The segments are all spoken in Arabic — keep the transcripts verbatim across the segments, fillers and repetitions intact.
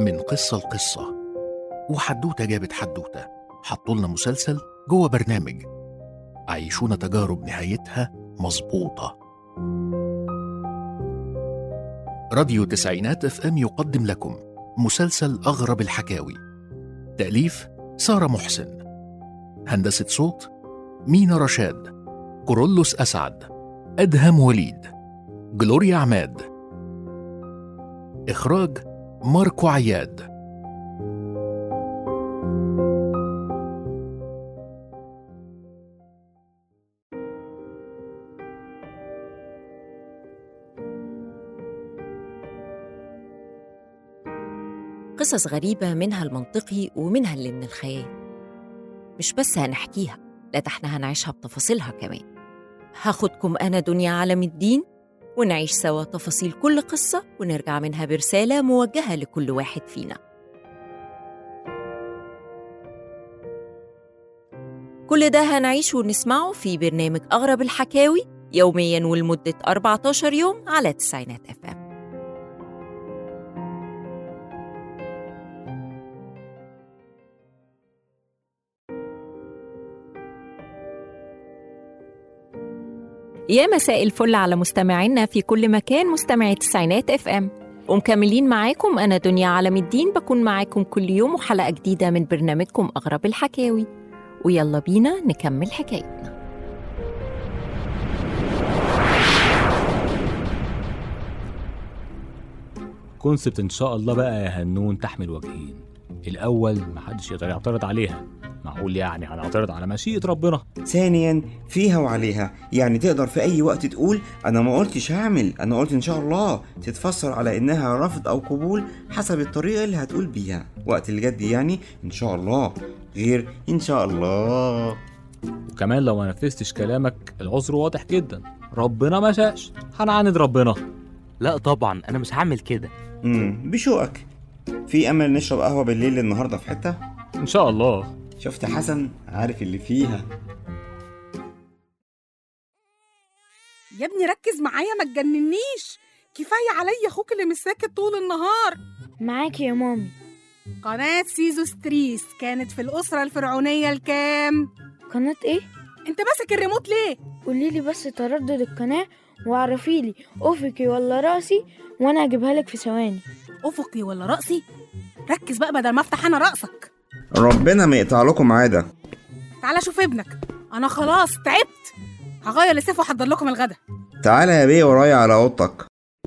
من قصة لقصة وحدوتة جابت حدوتة، حطولنا مسلسل جوه برنامج، عيشونا تجارب نهايتها مظبوطة. راديو تسعينات اف ام يقدم لكم مسلسل أغرب الحكاوي. تأليف سارة محسن، هندسة صوت مينا رشاد، كورولوس أسعد، أدهم وليد، جلوريا عماد، إخراج ماركو عياد. قصص غريبة، منها المنطقي ومنها اللي من الخيال. مش بس هنحكيها، لا ده احنا هنعيشها بتفاصيلها كمان. هاخدكم أنا دنيا عالم الدين ونعيش سوا تفاصيل كل قصة، ونرجع منها برسالة موجهة لكل واحد فينا. كل ده هنعيش ونسمعه في برنامج أغرب الحكاوي يومياً ولمدة أربعة عشر يوم على تسعينات اف ام. يا مساء الفل على مستمعينا في كل مكان، مستمعي تسعينات اف ام، ومكملين معاكم أنا دنيا عالم الدين. بكون معاكم كل يوم وحلقة جديدة من برنامجكم أغرب الحكاوي، ويلا بينا نكمل حكايتنا. كونسبت إن شاء الله بقى يا هنون تحمل وجهين. الأول محدش يقدر يعترض عليها، معقول يعني هنعترض على مشيئة ربنا؟ ثانيا فيها وعليها، يعني تقدر في أي وقت تقول أنا ما قلتش هعمل، أنا قلت إن شاء الله، تتفسر على إنها رفض أو قبول حسب الطريقة اللي هتقول بيها. وقت الجد يعني إن شاء الله، غير إن شاء الله. وكمان لو ما نفذتش كلامك العذر واضح جدا، ربنا ما شاءش، هنعاند ربنا. لا طبعا أنا مش هعمل كده. امم بشوقك. في أمل نشرب قهوة بالليل النهاردة في حتة؟ إن شاء الله. شفت حسن عارف اللي فيها. يا ابني ركز معايا ما تجننيش، كفاية عليا اخوك اللي مش ساكت طول النهار. معاكي يا مامي. قناة سيزو ستريس كانت في الأسرة الفرعونية الكام؟ قناة ايه؟ انت ماسك الريموت ليه؟ قوليلي بس تردد القناة وعرفيلي أفقي ولا رأسي وانا اجيبها لك في ثواني. أفقي ولا رأسي؟ ركز بقى بدل ما افتح انا رأسك. ربنا ما يقطع لكم عادة. تعالى شوف ابنك، انا خلاص تعبت، هغير السيف واحضر لكم الغدا. تعالى يا بيه ورايا على اوضتك.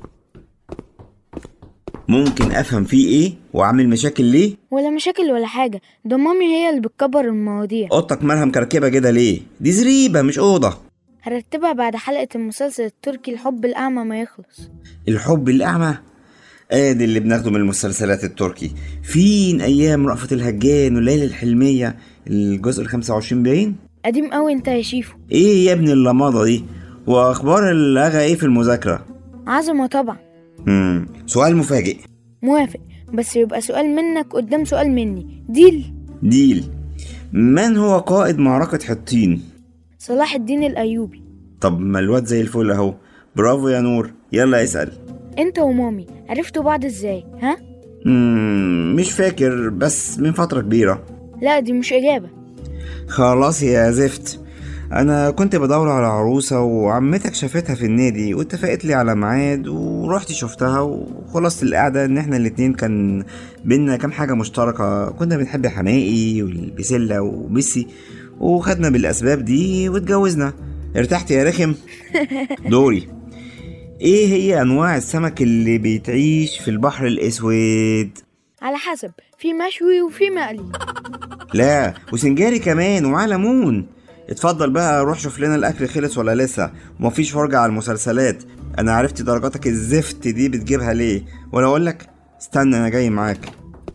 ممكن افهم فيه ايه واعمل مشاكل ليه؟ ولا مشاكل ولا حاجة، ده مامي هي اللي بتكبر المواضيع. اوضتك مالها مكركبة كده ليه؟ دي زريبة مش اوضة. هرتبها بعد حلقة المسلسل التركي الحب الأعمى ما يخلص. الحب الأعمى؟ ادي اللي بناخده من المسلسلات التركي. فين ايام رأفت الهجان والليلة الحلمية الجزء الخمسة وعشرين باين؟ قديم قوي انت يا شيفو. ايه يا ابن اللماضة دي؟ واخبار الاغا ايه في المذاكرة؟ عظمة طبعا. امم سؤال مفاجئ. موافق، بس يبقى سؤال منك قدام سؤال مني. ديل ديل. من هو قائد معركة حطين؟ صلاح الدين الأيوبي. طب ما الواد زي الفل اهو، برافو يا نور. يلا اسأل. انت ومامي عرفتوا بعض ازاي؟ ها؟ مم مش فاكر، بس من فترة كبيرة. لا دي مش إجابة. خلاص يا زفت. انا كنت بدور على عروسة وعمتك شافتها في النادي واتفقت لي على ميعاد ورحت شفتها، وخلصت القعدة ان احنا الاتنين كان بينا كام حاجة مشتركة. كنا بنحب حمائي والبسلة وميسي، وخدنا بالاسباب دي واتجوزنا. ارتحت يا رخم؟ دوري. ايه هي انواع السمك اللي بيتعيش في البحر الاسود؟ على حسب، في مشوي وفي مقلي. لا وسنجاري كمان ومعاه ليمون. اتفضل بقى روح شوف لنا الاكل خلص ولا لسه، ومفيش فرجة على المسلسلات. انا عرفت درجاتك الزفت دي بتجيبها ليه، ولا اقولك استنى انا جاي معاك.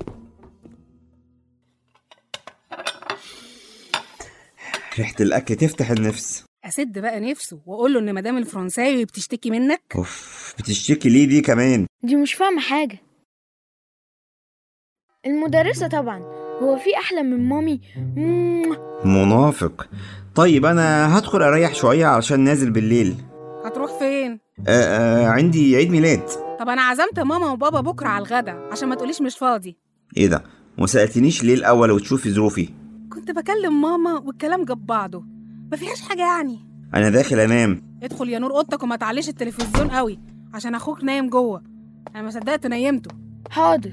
ريحة الاكل تفتح النفس. اسد بقى نفسه واقول له ان مدام الفرنساوي بتشتكي منك. اوف، بتشتكي ليه دي كمان؟ دي مش فاهمة حاجة. المدرسة طبعا، هو في احلى من مامي؟ مم. منافق. طيب انا هدخل اريح شوية علشان نازل بالليل. هتروح فين؟ آه آه عندي عيد ميلاد. طب أنا عزمت ماما وبابا بكرة على الغدا عشان ما تقوليش مش فاضي. ايه ده؟ وما سألتنيش ليه الأول وتشوفي ظروفي؟ كنت بكلم ماما والكلام جاب بعضه، ما فيهاش حاجة يعني. أنا داخل أنام. ادخل يا نور أوضتك وما تعليش التلفزيون قوي عشان أخوك نايم جوه. أنا ما صدقت نيمته. حاضر.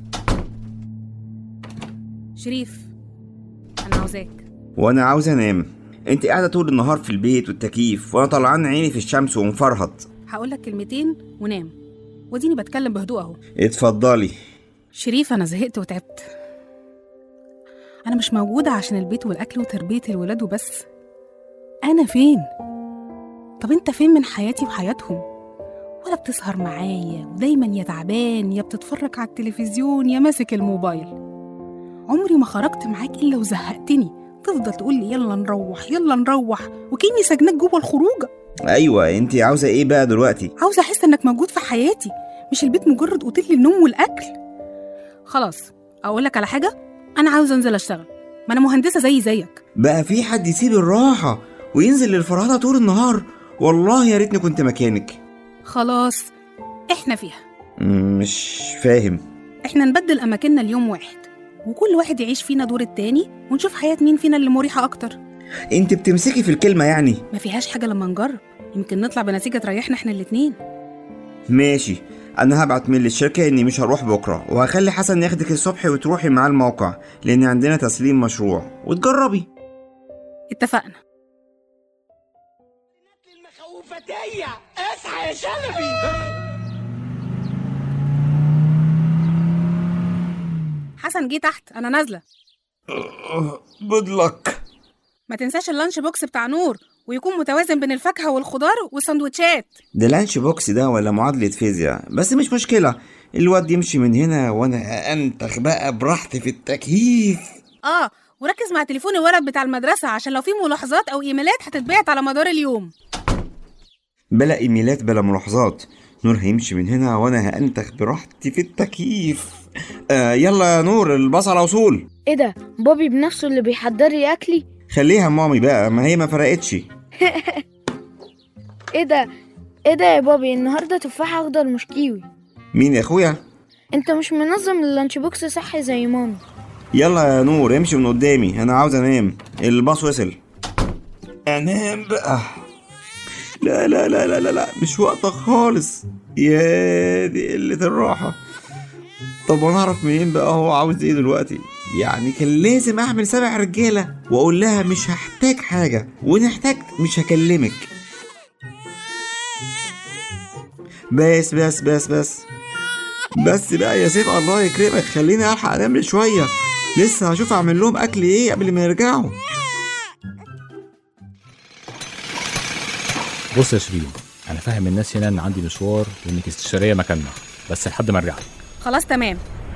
شريف، أنا عاوزاك. وأنا عاوز أنام. أنت قاعدة طول النهار في البيت والتكييف وأنا طلعان عيني في الشمس ومفرهط. هقولك كلمتين ونام، وديني بتكلم بهدوء أهو. اتفضلي. شريف، أنا زهقت وتعبت. أنا مش موجودة عشان البيت والأكل وتربية الولاد وبس. أنا فين؟ طب أنت فين من حياتي وحياتهم؟ ولا بتسهر معايا ودايما يا تعبان يا بتتفرج على التلفزيون يا ماسك الموبايل. عمري ما خرجت معاك إلا وزهقتني، تفضل تقول لي يلا نروح يلا نروح وكأني سجنك جوه الخروجة. أيوة، أنت عاوزة إيه بقى دلوقتي؟ عاوزة أحس إنك موجود في حياتي، مش البيت مجرد أوتيل للنوم والأكل. خلاص أقولك على حاجة، أنا عاوزة أنزل أشتغل، ما أنا مهندسة زي زيك. بقى في حد يسيب الراحة وينزل للفرهدة طول النهار؟ والله يا ريتني كنت مكانك. خلاص إحنا فيها. مش فاهم. إحنا نبدل أماكننا اليوم واحد، وكل واحد يعيش فينا دور التاني ونشوف حياة مين فينا اللي مريحة أكتر. انت بتمسكي في الكلمة يعني؟ ما فيهاش حاجة لما نجرب، يمكن نطلع بنتيجة تريحنا إحنا الاتنين. ماشي، أنا هبعت ميل للشركة إني مش هروح بكرة، وهخلي حسن ياخدك الصبح وتروحي معاه الموقع لأن عندنا تسليم مشروع وتجربي. اتفقنا. المخوفتية اصحى يا شلبي. حسن جه تحت، أنا نازلة. جود لك. ما تنساش اللانش بوكس بتاع نور، ويكون متوازن بين الفاكهة والخضار والسندوتشات. ده لانش بوكس ده ولا معادلة فيزياء؟ بس مش مشكلة، الواد يمشي من هنا وانا انتخ بقى براحتي في التكييف. اه، وركز مع تليفون الولد بتاع المدرسة عشان لو في ملاحظات او ايميلات هتتبعت على مدار اليوم. بلا ايميلات بلا ملاحظات، نور هيمشي من هنا وانا هانتخ براحتي في التكييف. آه يلا يا نور، الباص على وصول. ايه ده؟ بابي بنفسه اللي بيحضر لي اكلي؟ خليها مامي بقى، ما هي ما فرقتش. ايه ده ايه ده يا بابي؟ النهارده تفاحة اخضر مش كيوي. مين يا اخويا؟ انت مش منظم اللانش بوكس صح زي مامي. يلا يا نور امشي من قدامي، انا عاوز انام، الباص وصل. انام بقى. لا لا لا لا لا, لا. مش وقتك خالص، يا دي قلة الراحة. طب وانا اعرف منين بقى هو عاوز ايه دلوقتي؟ يعني كان لازم اعمل سبع رجالة واقول لها مش هحتاج حاجة، وان احتاجت مش هكلمك. بس بس بس بس بس بقى يا سيف، الله يكرمك خليني الحق انام شوية، لسه هشوف اعمل لهم اكل ايه قبل ما يرجعوا. بص يا شيرين، انا فاهم الناس هنا ان عندي مشوار وانك استشاريه مكاننا، بس لحد ما ارجع. خلاص تمام.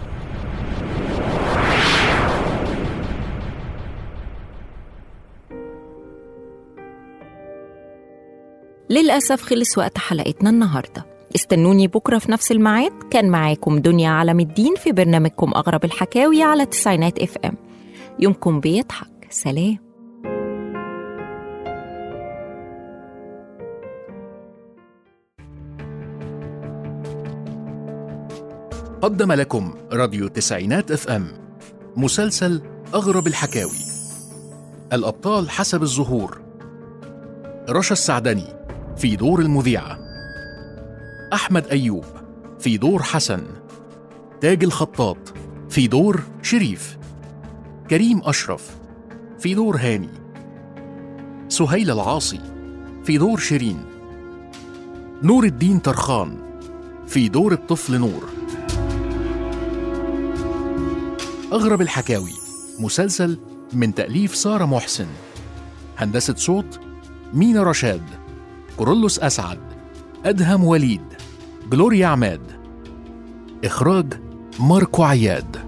للأسف خلص وقت حلقتنا النهاردة. استنوني بكرة في نفس الميعاد. كان معاكم دنيا علم الدين في برنامجكم أغرب الحكاوي على تسعينات اف ام. يومكم بيضحك. سلام. قدم لكم راديو تسعينات اف ام مسلسل أغرب الحكاوي. الأبطال حسب الظهور: رشا السعدني في دور المذيعة، أحمد أيوب في دور حسن، تاج الخطاط في دور شريف، كريم أشرف في دور هاني، سهيل العاصي في دور شيرين، نور الدين ترخان في دور الطفل نور. أغرب الحكاوي مسلسل من تأليف سارة محسن، هندسة صوت مينا رشاد، كورولوس أسعد، أدهم وليد، جلوريا عماد، إخراج ماركو عياد.